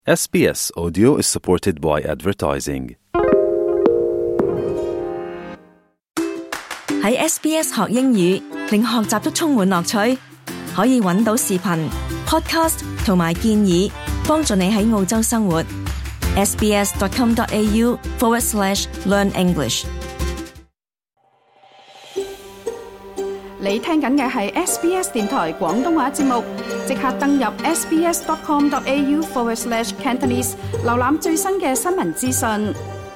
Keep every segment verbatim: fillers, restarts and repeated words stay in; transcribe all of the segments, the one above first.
S B S Audio is supported by advertising. 喺 S B S 學英語，令學習都充滿樂趣。可以揾到視頻、podcast 同埋建議，幫助你喺澳洲生活。sbs.com.au forward slash learn English。 你聽緊嘅係 S B S 電台廣東話節目，即刻登入 sbs.com.au forward slash Cantonese， 瀏覽最新嘅新聞資訊。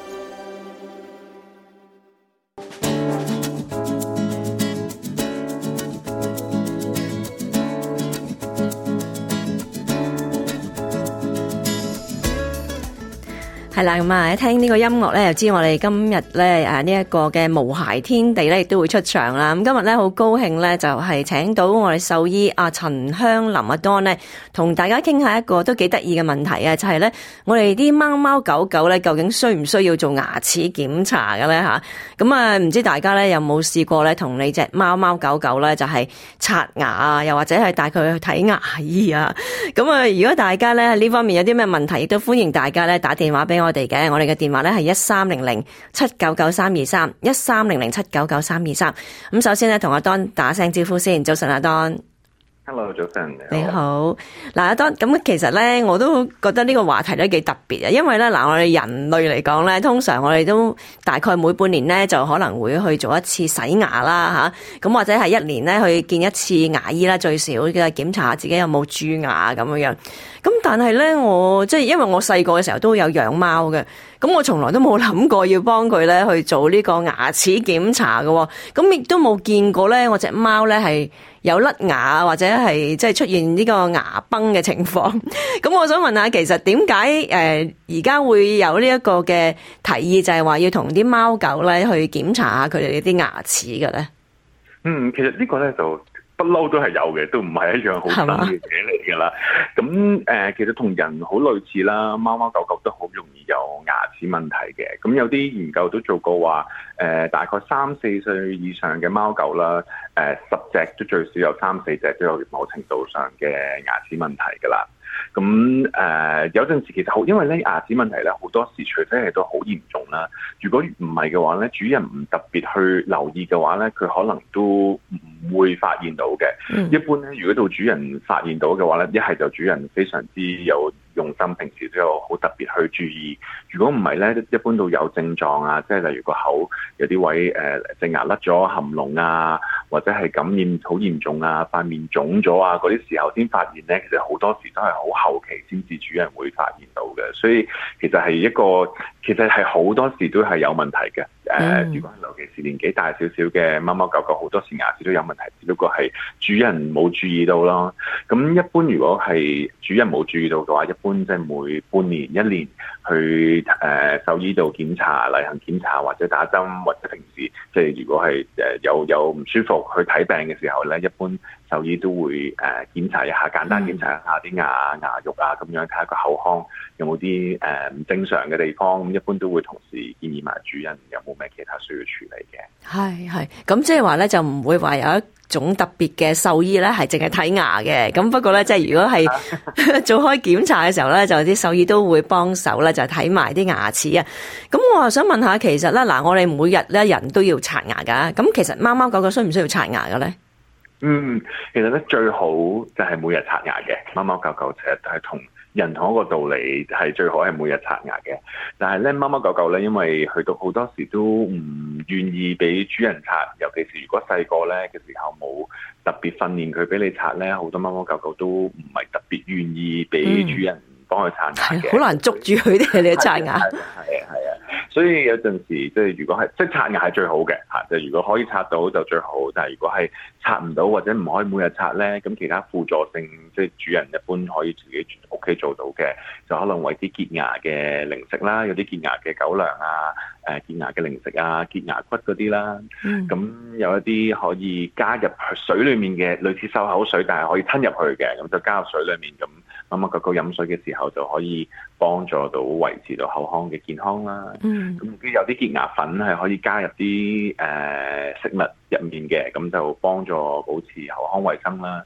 係啦，咁啊，一聽呢個音樂咧，就知我哋今日咧誒呢一個嘅無鞋天地咧，亦都會出場啦。咁今日咧好高興咧，就係請到我哋獸醫阿陳香林阿 Don 咧，同大家傾下一個都幾得意嘅問題啊，就係咧我哋啲貓貓狗狗咧，究竟需唔需要做牙齒檢查嘅咧吓？咁啊，唔知大家咧有冇試過咧，同你隻貓貓狗狗咧，就係刷牙啊，又或者係帶佢去睇牙醫啊？咁啊，如果大家咧喺呢方面有啲咩問題，亦都歡迎大家咧打電話俾我哋嘅，我哋嘅電話咧係一三零零七九九三二三一三零零七九九三二三。咁首先咧，同阿 Don 打聲招呼先。早晨，阿 Don。Hello， 早晨。 你好。嗱，阿 Don，咁其實咧，我都覺得呢個話題都幾特別啊，因為咧，嗱，我哋人類嚟講咧，通常我哋都大概每半年咧就可能會去做一次洗牙啦，吓，咁或者係一年咧去見一次牙醫啦，最少嘅檢查下自己有冇蛀牙咁樣樣。咁但係咧，我即係因為我細個嘅時候都有養貓嘅，咁我從來都冇諗過要幫佢咧去做呢個牙齒檢查嘅，咁亦都冇見過咧我隻貓咧係有甩牙或者係即係出現呢個牙崩嘅情況。咁我想問下，其實點解誒而家會有呢一個嘅提議，就係話要同啲貓狗咧去檢查下佢哋啲牙齒嘅咧？ 嗯，其實呢個咧就不嬲都係有嘅，都唔係一樣好新嘅嘢嚟噶啦。咁誒、呃，其實同人好類似啦，貓貓狗狗都好容易有牙齒問題嘅。咁有啲研究都做過話，誒、呃，大概三四歲以上嘅貓狗啦，誒、呃，十隻都最少有三四隻都有某程度上嘅牙齒問題噶啦。咁誒、呃、有陣時其實好，因為咧牙齒問題咧好多時，除非係都好嚴重啦。如果唔係嘅話咧，主人唔特別去留意嘅話咧，佢可能都唔會發現到嘅。嗯、一般咧，如果到主人發現到嘅話咧，一係就主人非常之有用心，平時都有好特別去注意。如果唔係咧，一般都有症狀啊，即係例如個口有啲位誒隻牙甩咗、含膿啊，或者係感染好嚴重啊、塊面腫咗啊，嗰啲時候先發現咧，其實好多時都係好後期先至主人會發現到嘅。所以其實係一個，其實係好多時都係有問題嘅。誒、呃，如果尤其是年紀大少少嘅貓貓狗狗，好多時牙齒都有問題，只不過係主人冇注意到咯。咁一般如果係主人冇注意到嘅話，一般即係每半年、一年去誒、呃、獸醫度檢查、例行檢查或者打針，或者平時即係如果係誒有有唔舒服去睇病嘅時候咧，一般獸醫都會誒、呃、檢查一下，簡單檢查一下啲牙牙肉啊，咁樣睇下個口腔有冇啲誒唔正常嘅地方。咁一般都會同時建議埋主人有冇咩其他需要處理嘅。 係係，咁即係話咧，就唔會話有一種特別嘅獸醫咧，係淨係睇牙嘅。咁不過咧，即係如果係做開檢查嘅時候咧，就啲獸醫都會幫手咧，就睇埋啲牙齒啊。咁我又想問下，其實咧嗱，我哋每日咧人都要刷牙噶，咁其實貓貓狗狗需唔需要刷牙嘅咧？ 嗯，其實咧最好就係每日刷牙嘅，貓貓狗狗其實都係同人同一個道理，係最好係每日刷牙嘅。但係咧，貓貓狗狗咧，因為去到好多時都唔願意俾主人刷，尤其是如果細個咧嘅時候冇特別訓練佢俾你刷咧，好多貓貓狗狗都唔係特別願意俾主人幫佢刷牙嘅， 好、嗯、難捉住佢哋嚟刷牙。 係啊係啊，所以有陣時即係如果係即係刷牙係最好嘅嚇，就如果可以刷到就最好。但係如果係刷唔到或者唔可以每日刷咧，咁其他輔助性即係主人一般可以自己屋企做到嘅，就可能為啲潔牙嘅零食啦，有啲潔牙嘅狗糧啊，誒潔牙嘅零食啊，潔牙骨嗰啲啦。咁、嗯、有一啲可以加入水裡面嘅類似漱口水，但係可以吞入去嘅，咁就加入水裡面咁。貓貓狗狗飲水嘅時候就可以幫助到維持到口腔嘅健康啦。嗯，咁有啲潔牙粉係可以加入啲誒、呃、食物入面嘅，咁就幫助保持口腔衛生啦。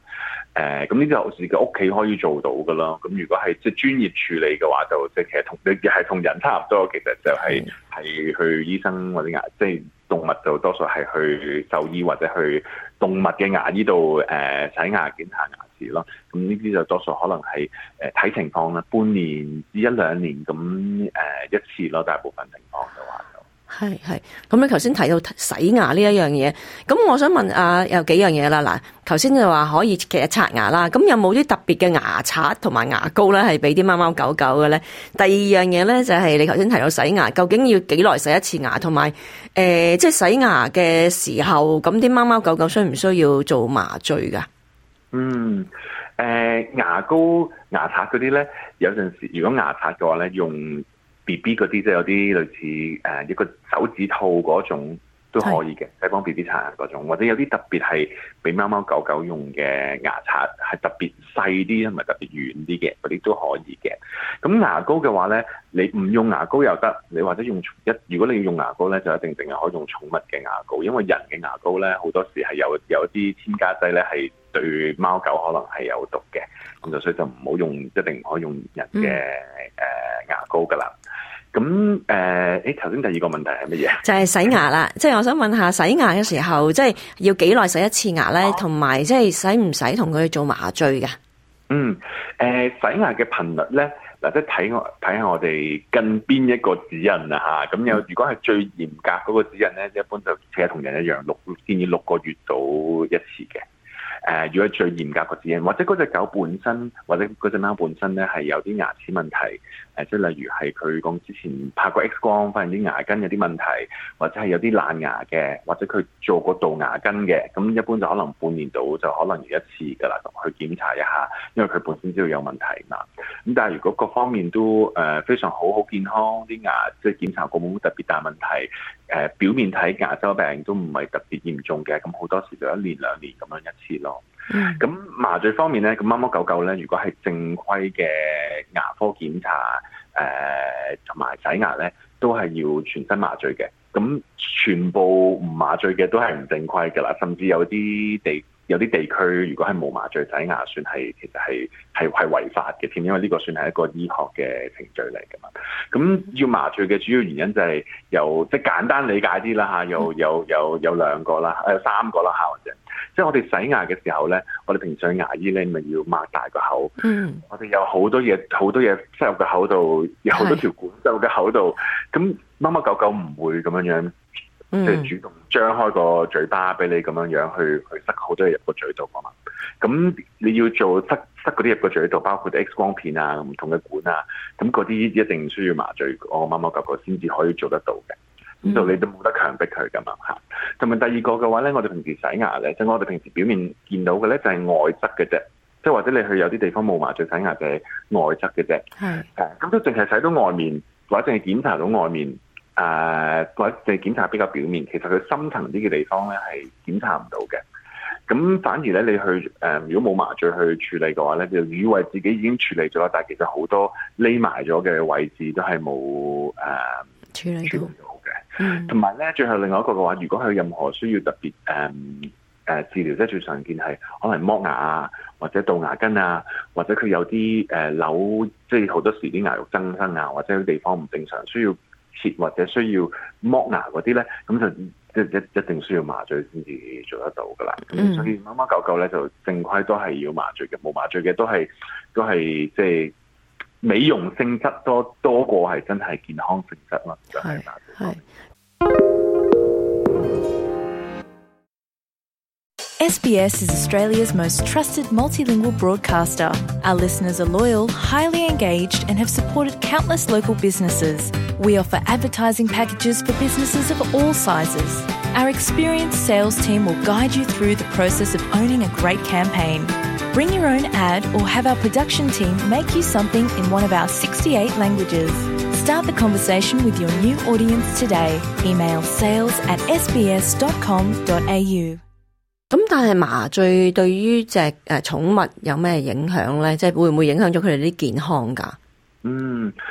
誒咁呢啲係自己屋企可以做到㗎咯。咁如果係即係專業處理嘅話，就即係其實同你係同人差唔多，其實就係、是、係、嗯、去醫生或者牙，即係動物就多數係去獸醫或者去動物嘅牙醫度誒洗牙檢查牙齒咯。咁呢啲就多數可能係誒睇情況啦，半年至一兩年咁誒、呃、一次咯，大部分情況嘅話。 係係，咁你頭先提到洗牙呢一樣嘢，咁我想問啊，有幾樣嘢啦。嗱，頭先就話可以其實刷牙啦，咁有冇啲特別嘅牙刷同埋牙膏咧，係俾啲貓貓狗狗嘅咧？第二樣嘢咧就係你頭先提到洗牙，究竟要幾耐洗一次牙？同埋誒，即係洗牙嘅時候，咁啲貓貓狗狗需唔需要做麻醉噶？ 嗯，誒、呃，牙膏、牙刷嗰啲咧，有陣時如果牙刷嘅話咧，用B B 嗰啲即係有啲類似誒、呃、一個手指套嗰種都可以嘅，即係幫 B B 刷牙嗰種，或者有啲特別係俾貓貓狗狗用嘅牙刷，係特別細啲同埋特別軟啲嘅，嗰啲都可以嘅。咁牙膏嘅話咧，你唔用牙膏又得，你或者用一如果你要用牙膏咧，就一定淨係可以用寵物嘅牙膏，因為人嘅牙膏咧好多時係有有啲添加劑咧係對貓狗可能係有毒嘅，咁就所以就唔好用，一定唔可以用人嘅誒、呃、牙膏噶啦。咁誒，誒頭先第二個問題係乜嘢？就係洗牙啦，即係我想問下洗牙嘅時候，即係要幾耐洗一次牙咧？同埋即係使唔使同佢做麻醉㗎？ 嗯，誒、呃、洗牙嘅頻率咧，嗱即係睇我睇下我哋跟邊一個指引啊嚇。咁有如果係最嚴格嗰個指引咧，一般就其實同人一樣，六建議六個月到一次嘅。誒、呃，如果係最嚴格個指引，或者嗰隻狗本身，或者嗰隻貓本身咧係有啲牙齒問題，誒、呃，即係例如係佢講之前拍過 X 光，發現啲牙根有啲問題，或者係有啲爛牙嘅，或者佢做過導牙根嘅，咁一般就可能半年度就可能要一次㗎啦，去檢查一下，因為佢本身知道有問題嘛。咁但係如果各方面都誒、呃、非常好好健康，啲牙即係檢查過冇特別大問題，誒、呃、表面睇牙周病都唔係特別嚴重嘅，咁好多時就一年兩年咁樣一次咯。咁、嗯、麻醉方面咧，咁貓貓狗狗咧，如果係正規嘅牙科檢查，誒同埋洗牙咧，都係要全身麻醉嘅。咁全部唔麻醉嘅都係唔正規㗎啦，甚至有啲地有啲地區，如果係冇麻醉洗牙，算係其實係係係違法嘅添，因為呢個算係一個醫學嘅程序嚟㗎嘛。咁要麻醉嘅主要原因就係由即係簡單理解啲啦嚇，有有有有兩個啦，有三個啦嚇，或者。即係我哋洗牙嘅時候咧，我哋平常牙醫咧咪要擘大個口。嗯。我哋有好多嘢，好多嘢塞入個口度，有好多條管塞入個口度。咁貓貓狗狗唔會咁樣樣，即係主動張開個嘴巴俾你咁樣樣去去塞好多嘢入個嘴度啊嘛。咁你要做塞塞嗰啲入個嘴度，包括 X 光片啊、唔同嘅管啊，咁嗰啲一定需要麻醉，我貓貓狗狗先至可以做得到嘅。咁就你都冇得強迫佢噶嘛嚇。同埋第二個嘅話咧，我哋平時洗牙咧，即係我哋平時表面見到嘅咧，就係外側嘅啫。即係或者你去有啲地方冇麻醉洗牙就係外側嘅啫。係。誒，咁都淨係洗到外面，或者淨係檢查到外面，誒、呃，或者淨係檢查比較表面。其實佢深層啲嘅地方咧係檢查唔到嘅。咁反而咧，你去誒、呃，如果冇麻醉去處理嘅話咧，就以為自己已經處理咗，但係其實好多匿埋咗嘅位置都係冇誒處理到。同埋咧，最後另外一個嘅話，如果佢任何需要特別誒誒治療，即係最常見係可能剝牙啊，或者導牙根啊，或者佢有啲誒瘤，即係好多時啲牙肉增生啊，或者有啲地方唔正常，需要切或者需要剝牙嗰啲咧，咁就即係一一定需要麻醉先至做得到噶啦。咁、嗯、所以貓貓狗狗咧就正規都係要麻醉嘅，冇麻醉嘅都係都係即係美容性質多多過係真係健康性質咯，就係麻醉。係。 S B S is Australia's most trusted multilingual broadcaster. Our listeners are loyal, highly engaged, and have supported countless local businesses. We offer advertising packages for businesses of all sizes. Our experienced sales team will guide you through the process of owning a great campaign. Bring your own ad or have our production team make you something in one of our sixty-eight languages. Start the conversation with your new audience today. Email sales at s b s dot com dot a u。 咁但係麻醉對於隻誒寵物有咩影響咧？即係會唔會影響咗佢哋啲健康噶？ 嗯，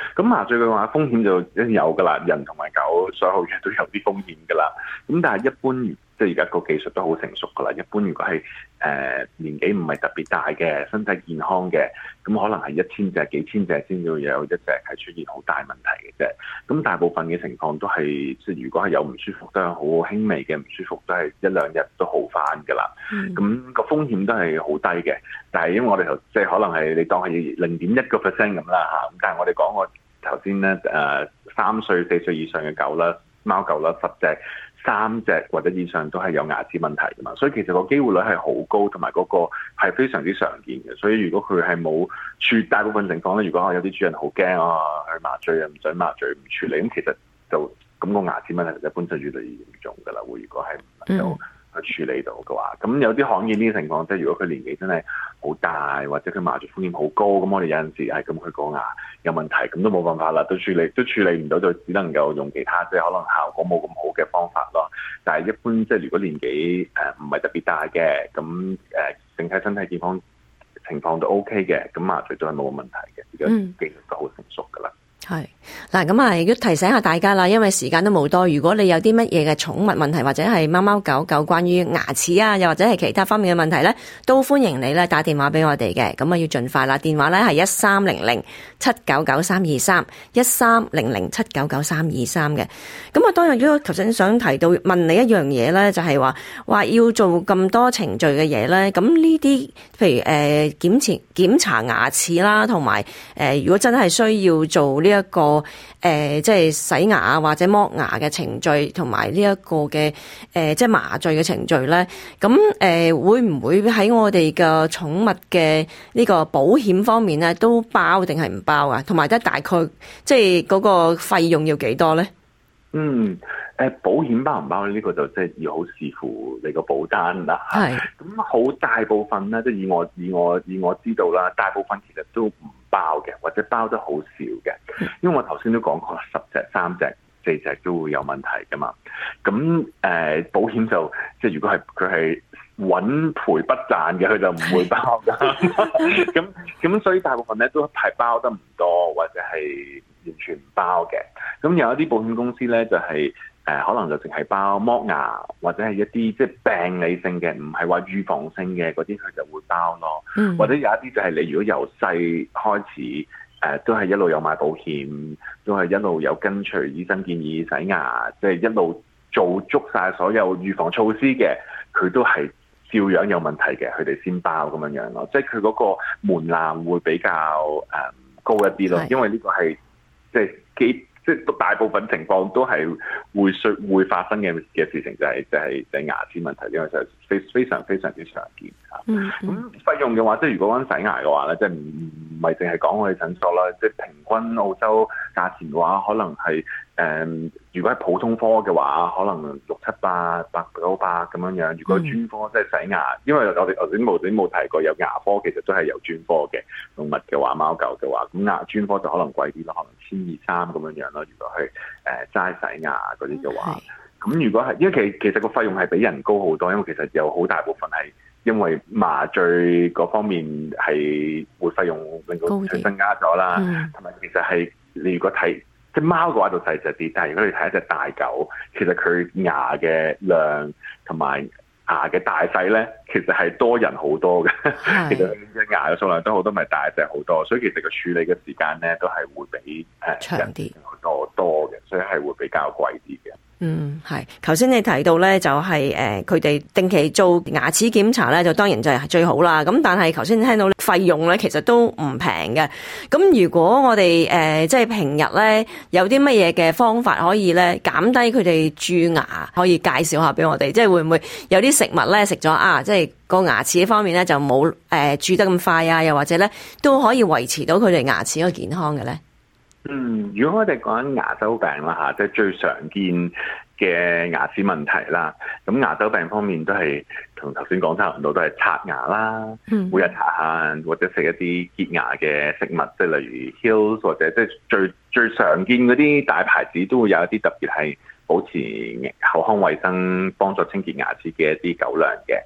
咁麻醉嘅話風險就一定有㗎啦，人同埋狗所有嘢都有啲風險㗎啦。咁但係一般即係而家個技術都好成熟㗎啦。一般如果係誒、呃、年紀唔係特別大嘅，身體健康嘅，咁可能係一千隻、幾千隻先至會有一隻係出現好大問題嘅啫。咁大部分嘅情況都係即係如果係有唔舒服都係好輕微嘅唔舒服，都係一兩日都好翻㗎啦。咁、嗯、個風險都係好低嘅，但係因為我哋頭即係可能係你當係零點一個 percent 咁啦嚇。咁但係我哋講過頭先咧誒三歲四歲以上嘅狗啦、貓狗啦、十隻。三隻或者以上都係有牙齒問題㗎嘛，所以其實個機會率係好高，同埋嗰個係非常之常見嘅。所以如果佢係冇處大部分情況咧，如果有啲主人好驚啊，去麻醉啊，唔想麻醉唔處理，咁其實就咁個牙齒問題一般就越嚟越嚴重㗎啦。會如果係唔能夠去處理到嘅話，咁有啲罕見啲嘅情況，即係如果佢年紀真係好大，或者佢麻醉風險好高，咁我哋有陣時係咁佢個牙有問題，咁都冇辦法啦，都處理都處理唔到，就只能夠用其他即係可能效果冇咁好嘅方法咯。但係一般即係如果年紀誒唔係特別大嘅，咁誒整體身體健康情況都 OK 嘅，咁麻醉都係冇問題嘅，而家技術都好成熟㗎啦。 係嗱，咁啊，亦都提醒下大家啦，因為時間都冇多。如果你有啲乜嘢嘅寵物問題，或者係貓貓狗狗關於牙齒啊，又或者係其他方面嘅問題咧，都歡迎你咧打電話俾我哋嘅。咁啊，要盡快啦，電話咧係一三零零七九九三二三一三零零七九九三二三嘅。咁啊，當然如果頭先想提到問你一樣嘢咧，就係話話要做咁多程序嘅嘢咧，咁呢啲譬如誒、呃、檢查檢查牙齒啦，同埋誒如果真係需要做呢、這個一個誒、呃，即係洗牙或者剝牙嘅程序，同埋呢一個嘅誒、呃，即係麻醉嘅程序咧。咁誒、呃，會唔會喺我哋嘅寵物嘅呢個保險方面咧，都包定係唔包啊？同埋得大概即係嗰個費用要幾多咧？ 嗯，誒，保險包唔包呢？呢、這個就即係要好視乎你個保單啦。係咁好大部分咧，即係以我以我以我知道啦，大部分其實都唔包嘅，或者包得好少嘅。因為我頭先都講過，十隻、三隻、四隻都會有問題噶嘛。咁誒、呃，保險就即係如果係佢係穩賠不賺嘅，佢就唔會包噶。咁咁所以大部分咧都係包得唔多，或者係完全唔包嘅。咁有一啲保險公司咧就係、是、誒、呃，可能就淨係包剝牙，或者係一啲即係病理性嘅，唔係話預防性嘅嗰啲，佢就會包咯。嗯、或者有一啲就係你如果由細開始誒、呃，都係一路有買保險，都係一路有跟隨醫生建議洗牙，即、就、係、是、一路做足晒所有預防措施嘅，佢都係照樣有問題嘅，佢哋先包咁樣樣咯。即係佢嗰個門檻會比較誒、呃、高一啲咯，因為呢個係即係幾。即係大部分情況都係會需會發生嘅嘅事情，就係、是、就係、是、就係、是、牙齒問題，因為就非非常非常之常見嚇。咁、嗯嗯、費用嘅話，即係如果講洗牙嘅話咧，即係唔唔係淨係講我哋診所啦，即係平均澳洲價錢嘅話，可能係誒、嗯，如果係普通科嘅話，可能六七百、八九百咁樣樣。如果專科即係洗牙，因為我哋頭先冇頭先冇提過有牙科，其實都係有專科嘅動物嘅話，貓狗嘅話，咁牙專科就可能貴啲咯，可能千二三咁樣樣咯。如果係誒齋洗牙嗰啲嘅話，咁是如果係因為其其實個費用係比人高好多，因為其實有好大部分係因為麻醉嗰方面係會費用令到佢增加咗啦，同埋、嗯、其實係你如果睇隻貓嘅話就細隻啲，但係如果你睇一隻大狗，其實佢牙嘅量同埋牙嘅大細咧，其實係多人好多嘅。是其實隻牙嘅數量都好多，咪大隻好多，所以其實個處理嘅時間咧都係會比誒人啲多多嘅，所以係會比較貴啲嘅。 嗯，係。頭先你提到咧，就係誒佢哋定期做牙齒檢查咧，就當然就係最好啦。咁但係頭先聽到費用咧，其實都唔平嘅。咁如果我哋誒即係平日咧有啲乜嘢嘅方法可以咧減低佢哋蛀牙，可以介紹下俾我哋。即係會唔會有啲食物咧食咗啊？即係個牙齒方面咧就冇誒蛀得咁快啊？又或者咧都可以維持到佢哋牙齒個健康嘅咧？ 嗯，如果我哋講緊牙周病啦嚇，即係最常見嘅牙齒問題啦。咁牙周病方面都係同頭先講差唔多，都係刷牙啦，嗯、每日刷下或者食一啲潔牙嘅食物，即係例如 Hills 或者即係最最常見嗰啲大牌子都會有一啲特別係保持口腔衛生、幫助清潔牙齒嘅一啲狗糧嘅。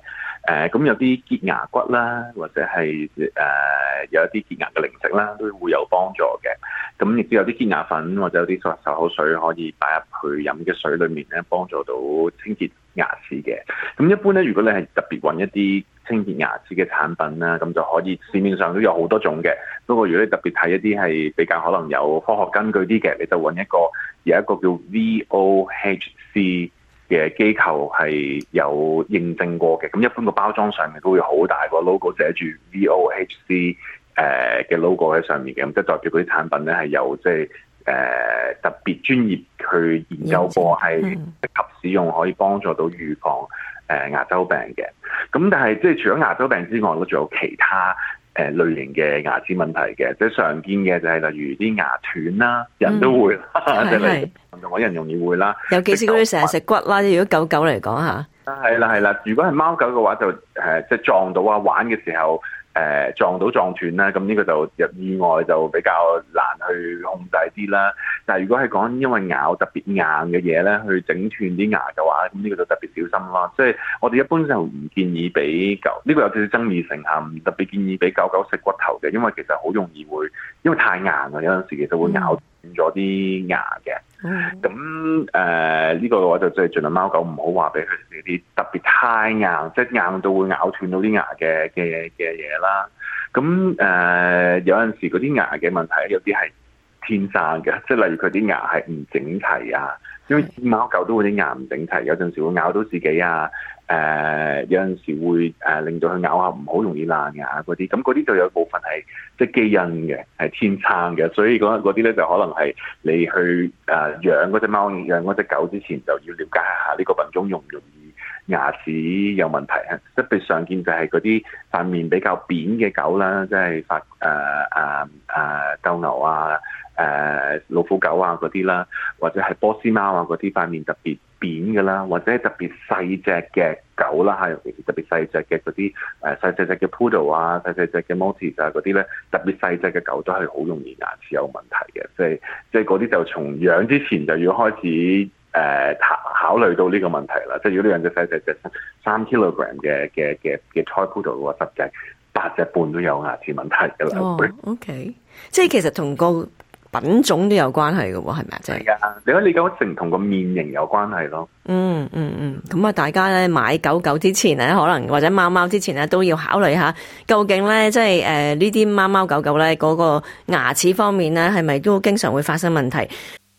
誒咁有啲潔牙骨啦，或者係誒、呃、有一啲潔牙嘅零食啦，都會有幫助嘅。咁亦都有啲潔牙粉或者有啲漱口水可以擺入去飲嘅水裡面咧，幫助到清潔牙齒嘅。咁一般咧，如果你係特別揾一啲清潔牙齒嘅產品啦，咁就可以市面上都有好多種嘅。不過如果你特別睇一啲係比較可能有科學根據啲嘅，你就揾一個有一個叫 V O H C 嘅機構係有認證過嘅。咁一般個包裝上面都會好大個 logo 寫住 V O H C 誒嘅 logo 喺上面嘅，咁即係代表嗰啲產品咧係有即係誒特別專業去研究過，係適合使用，可以幫助到預防誒、呃、牙周病嘅。咁但係即係除咗牙周病之外，都仲有其他誒類型嘅牙齒問題嘅，即係常見嘅就係例如啲牙斷啦，人都會，即係例如運動嗰啲人容易會啦。 尤其是嗰啲成日食骨啦，如果狗狗嚟講嚇， 係啦係啦，如果係貓狗嘅話就誒、呃、即係撞到啊玩嘅時候。誒、呃、撞到撞斷啦，咁呢個就入意外就比較難去控制啲啦。但係如果係講因為咬特別硬嘅嘢咧，去整斷啲牙嘅話，咁呢個就特別小心啦。即係我哋一般就唔建議俾狗，呢、這個有少少爭議性嚇，唔特別建議俾狗狗食骨頭嘅，因為其實好容易會因為太硬啊，有陣時其實會咬斷咗啲牙嘅。咁誒呢個嘅話就即係盡量貓狗唔好話俾佢食啲特別太硬，即係硬到會咬斷到啲牙嘅嘅嘅嘢啦。咁誒、呃、有陣時嗰啲牙嘅問題有啲係天生嘅，即係例如佢啲牙係唔整齊啊，因為貓狗都會啲牙唔整齊，有陣時會咬到自己啊。誒、呃、有陣時會誒、呃、令到佢咬下唔好容易爛牙嗰啲，咁嗰啲就有部分係即係基因嘅，係天生嘅，所以嗰啲咧就可能係你去誒、呃、養嗰隻貓、養嗰隻狗之前就要了解下呢個品種容唔容易牙齒有問題啊。特別常見就係嗰啲塊面比較扁嘅狗啦，即係發誒誒誒鬥牛啊、誒、呃、老虎狗啊嗰啲啦，或者係波斯貓啊嗰啲塊面特別扁嘅啦，或者特別細隻嘅狗啦，嚇，尤其是特別細隻嘅嗰啲誒細細隻嘅 Poodle 啊、細細隻嘅 Maltese 啊嗰啲咧，特別細隻嘅狗都係好容易牙齒有問題嘅，即係即係嗰啲就從養之前就要開始誒、呃、考慮到呢個問題啦。即係如果你養隻細細隻三 kilogram 嘅嘅嘅嘅 Toy Poodle 嘅話，十隻八隻半都有牙齒問題㗎啦。 哦，OK，即係其實同個品種都有關係嘅喎，係咪啊？即係， 你可以理解成同個面型有關係咯。 嗯嗯嗯，咁啊，大家咧買狗狗之前咧，可能或者貓貓之前咧，都要考慮下，究竟咧即係誒呢啲貓貓狗狗咧嗰個牙齒方面咧，係咪都經常會發生問題？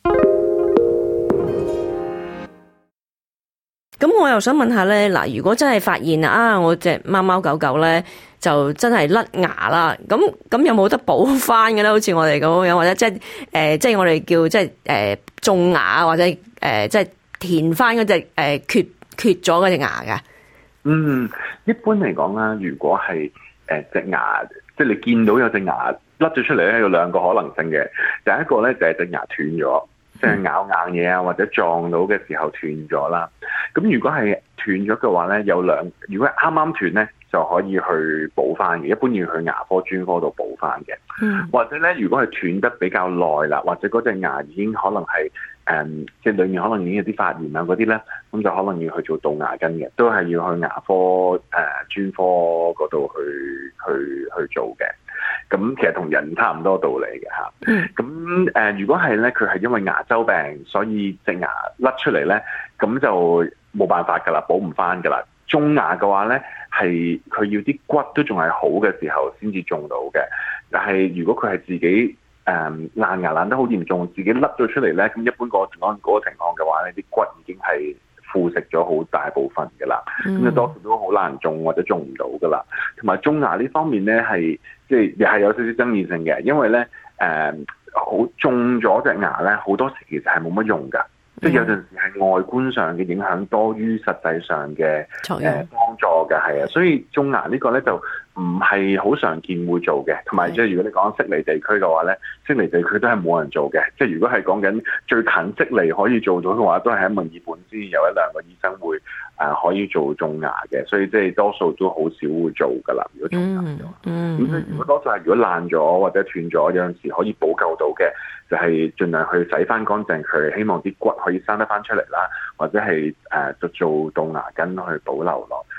咁我又想問下咧，嗱，如果真係發現啊，我隻貓貓狗狗咧就真係甩牙啦，咁咁有冇得補翻嘅咧？好似我哋咁樣，或者即係誒，即係我哋叫即係誒種牙，或者誒、呃、即係填翻嗰隻誒缺缺咗嗰隻牙嘅。 嗯，一般嚟講啦，如果係誒隻牙，即係你見到有隻牙甩咗出嚟咧，有兩個可能性嘅。第一個咧就係隻牙斷咗。即係咬硬嘢啊，或者撞到嘅時候斷咗啦。咁如果係斷咗嘅話咧，有兩，如果啱啱斷咧，就可以去補翻嘅。一般要去牙科專科度補翻嘅。嗯。或者咧，如果係斷得比較耐啦，或者嗰隻牙已經可能係誒、嗯，即係裡面可能已經有啲發炎啊嗰啲咧，咁就可能要去做杜牙根嘅，都係要去牙科誒、呃、專科嗰度去去去做嘅。咁其實同人差唔多道理嘅嚇。咁誒、呃，如果係咧，佢係因為牙周病，所以隻牙甩出嚟咧，咁就冇辦法㗎啦，補唔翻㗎啦。種牙嘅話咧，係佢要啲骨都仲係好嘅時候先至種到嘅。但係如果佢係自己誒、呃、爛牙爛得好嚴重，自己甩咗出嚟咧，咁一般個情況嗰個情況嘅話咧，啲骨已經係腐蝕咗好大部分㗎啦，咁就、嗯、多數都好難種或者種唔到㗎啦。同埋種牙呢方面咧，係即係又係有少少爭議性嘅，因為咧誒好種咗隻牙咧，好多時其實係冇乜用㗎，嗯、即係有陣時係外觀上嘅影響多於實際上嘅誒幫助嘅，係啊，所以種牙呢個咧就唔係好常見會做嘅，同埋即係如果你講悉尼地區嘅話咧，悉尼地區都係冇人做嘅。即係如果係講緊最近悉尼可以做到嘅話，都係喺墨爾本先有一兩個醫生會誒、呃、可以做種牙嘅，所以即係多數都好少會做㗎啦。如果種牙嘅話，咁、嗯嗯、所以如果多數係如果爛咗或者斷咗，有陣時可以補救到嘅，就係、是、盡量去洗翻乾淨佢，希望啲骨可以生得翻出嚟啦，或者係誒就做杜牙根去保留落。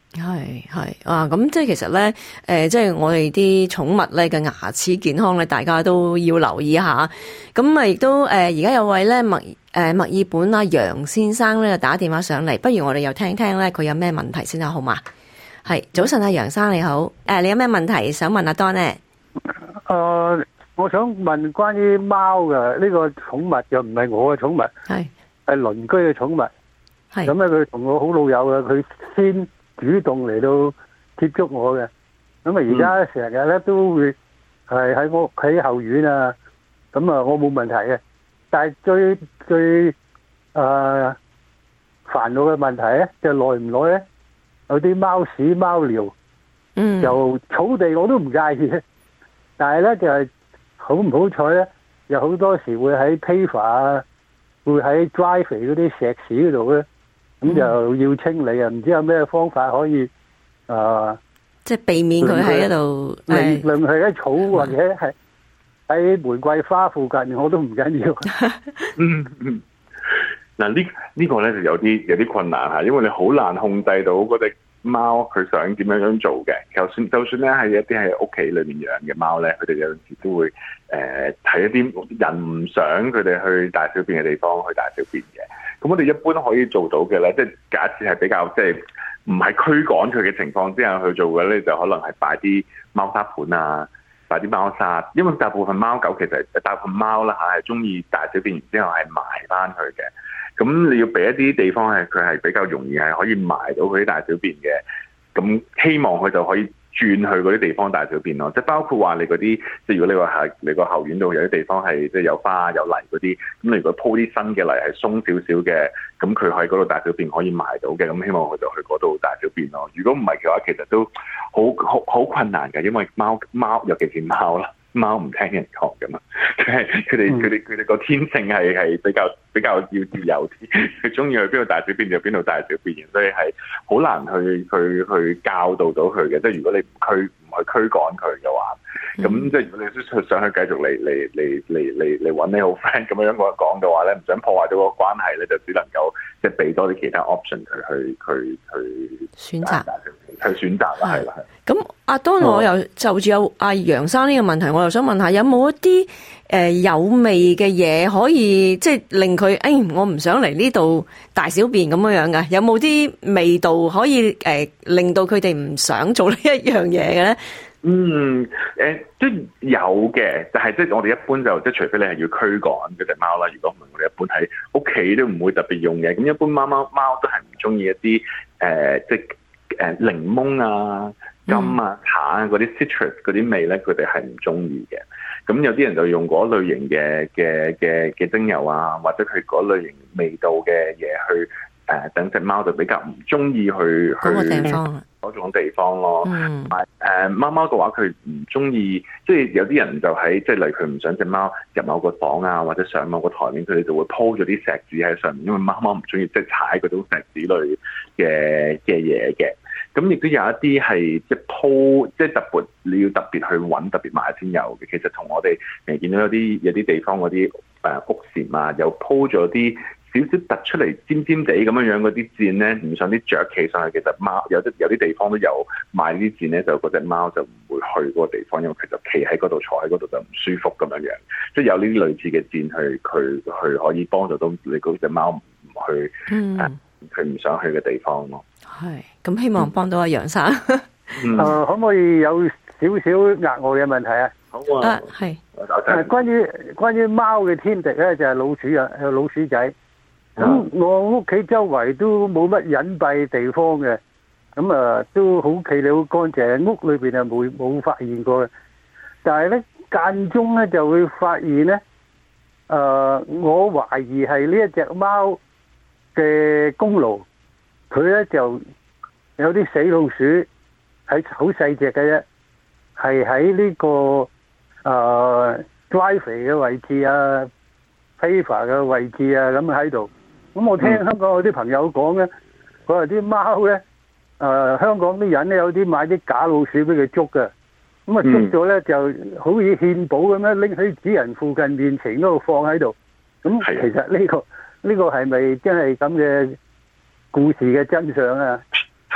係係啊，咁即係其實咧，誒、呃，即係我哋啲寵物咧嘅牙齒健康咧，大家都要留意一下。咁啊，亦都誒，而家有位咧墨誒墨爾本啊楊先生咧打電話上嚟，不如我哋又聽聽咧佢有咩問題先啊，好嘛？係早晨啊，楊生你好，誒、呃，你有咩問題想問阿 Don 咧？ 誒、呃，我想問關於貓嘅呢、這個寵物，又唔係我嘅寵物，係係鄰居嘅寵物。係咁咧，佢同我好老友嘅，佢先主動嚟到接觸我嘅，咁啊而家成日咧都會係喺我喺後院啊，咁啊我冇問題嘅，但係最最誒煩惱嘅問題咧，就耐唔耐咧有啲貓屎貓尿，嗯，由草地我都唔介意嘅，但係咧就係好唔好彩咧，有好多時會喺 paver 啊，會喺 driveway 嗰啲石屎嗰度咧。咁就要清理啊！唔知有咩方法可以啊？呃、 即係避免佢喺嗰度， 令令佢喺草或者係喺玫瑰花附近，我都唔緊要。 嗯嗯，嗱呢呢個咧就有啲有啲困難嚇，因為你好難控制到嗰隻貓佢想點樣樣做嘅。就算就算咧係一啲喺屋企裏面養嘅貓咧，佢哋有陣時都會誒睇、呃、一啲人唔想佢哋去大小便嘅地方去大小便嘅。咁我哋一般可以做到嘅咧，即係假設係比較即係唔係驅趕佢嘅情況之下去做嘅咧，就可能係擺啲貓砂盤啊，擺啲貓砂，因為大部分貓狗其實大部分貓啦嚇係中意大小便完之後係埋翻去嘅。咁你要俾一啲地方係佢係比較容易係可以埋到佢啲大小便嘅，咁希望佢就可以轉去嗰啲地方大小便咯。即係包括話你嗰啲，即係如果你話係你個後院度有啲地方係即係有花有泥嗰啲，咁你如果鋪啲新嘅泥係鬆少少嘅，咁佢喺嗰度大小便可以埋到嘅，咁希望佢就去嗰度大小便咯。如果唔係嘅話，其實都好好好困難嘅，因為貓貓尤其是貓啦。貓唔聽人講噶嘛，佢係佢哋佢哋佢哋個天性係係比較比較要自由啲，佢中意去邊度大小便就邊度大小便，所以係好難去去去教導到佢嘅。即係如果你唔驅唔去驅趕佢嘅話，咁、嗯、即係如果你想想去繼續嚟嚟嚟嚟嚟嚟揾你好 friend 咁樣我講嘅話咧，唔想破壞到個關係咧，就只能夠即係俾多啲其他 option 佢去去去選擇去選擇啦，係啦係。 咁阿 Don，我又就住有阿楊生呢個問題，我又想問下，有冇一啲誒、呃、有味嘅嘢可以即係令佢誒、哎、我唔想嚟呢度大小便咁樣樣嘅？有冇啲味道可以誒、呃、令到佢哋唔想做呢一樣嘢嘅咧？嗯， 誒都有嘅，但係即係我哋一般就即係除非你係要驅趕嗰隻貓啦，如果唔係我哋一般喺屋企都唔會特別用嘅。咁一般貓貓貓都係唔中意一啲誒、呃、即係誒檸檬啊、柑啊、橙啊嗰啲 citrus 嗰啲味咧，佢哋係唔中意嘅。咁有啲人就用嗰類型嘅嘅嘅嘅精油啊，或者佢嗰類型味道嘅嘢去誒等隻貓就比較唔中意去去嗰個地方嗰種地方咯。同埋誒貓貓嘅話，佢唔中意，即係有啲人就喺即係例如佢唔想隻貓入某個房啊，或者上某個台面，佢哋就會鋪咗啲石子喺上面，因為貓貓唔中意即係踩嗰種石子類嘅嘅嘢嘅。咁亦都有一啲係即係鋪，即係特別你要特別去揾特別買先有嘅。其實同我哋誒見到有啲有啲地方嗰啲誒屋簷啊，又鋪咗啲少少突出嚟尖尖地咁樣樣嗰啲墊咧，唔想啲雀企上去。其實貓有啲有啲地方都有買呢啲墊咧，就嗰隻貓就唔會去嗰個地方，因為佢就企喺嗰度坐喺嗰度就唔舒服咁樣樣。即係有呢啲類似嘅墊去佢去可以幫助到你嗰隻貓唔去誒佢唔想去嘅地方咯。 係，咁希望幫到阿楊生。誒、 嗯呃，可唔可以有少少額外嘅問題啊？ 好啊，係、 啊。關於關於貓嘅天敵咧，就係、是、老鼠啊，有老鼠仔。咁、嗯、我屋企周圍都冇乜隱蔽地方嘅，咁啊都好企理好乾淨，屋裏邊啊冇冇發現過嘅。但係咧間中咧就會發現咧，誒、呃，我懷疑係呢一隻貓嘅功勞。佢咧就有啲死老鼠喺好細隻嘅啫，係喺呢個誒 driveway 嘅位置啊 paver 嘅位置啊咁喺度。咁我聽香港有啲朋友講咧，佢話啲貓咧誒香港啲人咧有啲買啲假老鼠俾佢捉嘅，咁啊捉咗咧就好似獻寶咁樣拎喺主人附近面前嗰度放喺度。咁其實呢、呢個呢、呢個係咪真係咁嘅故事嘅真相啊？ 係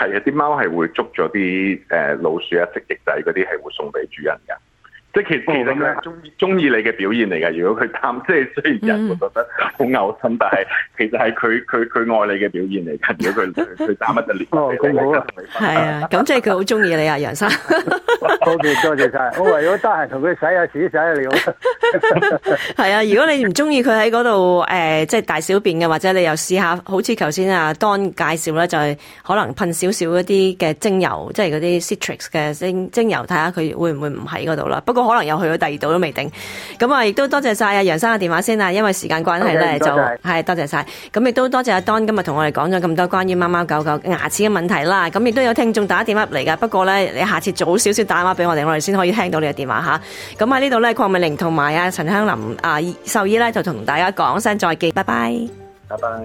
係啊，啲貓係會捉咗啲誒老鼠啊、蜥蜴仔嗰啲係會送俾主人㗎。即係其實其實佢係中意中意你嘅表現嚟㗎。如果佢擔，即係雖然人會覺得好嘔心，但係其實係佢佢佢愛你嘅表現嚟㗎。如果佢佢佢擔一隻獵物俾你， 好啊， 係啊，咁即係佢好中意你啊，楊生。 多謝多謝晒，我為咗得閒同佢洗下屎洗下尿。 係啊，如果你唔中意佢喺嗰度誒，即係大小便嘅，或者你又試下，好似頭先阿 Don 介紹咧，就係可能噴少少一啲嘅精油，即係嗰啲 citrix 嘅精精油，睇下佢會唔會唔喺嗰度啦。不過可能又去咗第二度都未定。咁啊，亦都多謝晒阿楊生嘅電話先啦，因為時間關係咧，就係多謝晒。咁亦都多謝阿 Don 今日同我哋講咗咁多關於貓貓狗狗牙齒嘅問題啦。咁亦都有聽眾打電話入嚟噶，不過咧你下次早少少打電話俾我哋，我哋先可以聽到你嘅電話吓。咁喺呢度咧，鄺美玲同埋阿陳香林啊獸醫咧，就同大家講聲再見，拜拜， 拜拜。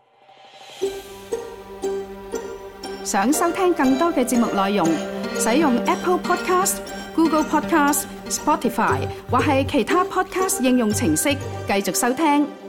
想收聽更多嘅節目內容，使用 Apple Podcast、Google Podcast、Spotify 或係其他 Podcast 應用程式繼續收聽。